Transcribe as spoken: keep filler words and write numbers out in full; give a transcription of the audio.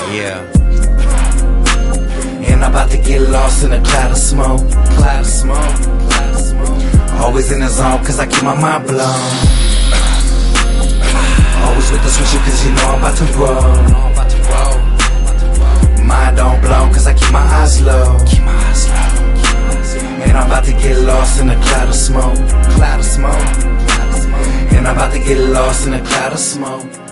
Yeah. And I'm about to get lost in a cloud of smoke. Cloud of smoke. Cloud of smoke. Always in the zone, cause I keep my mind blown. Always with the swisher, cause you know I'm about to roll. Mind don't blow, cause I keep my eyes low. And I'm about to get lost in a cloud of smoke. Cloud of smoke. And I'm about to get lost in a cloud of smoke.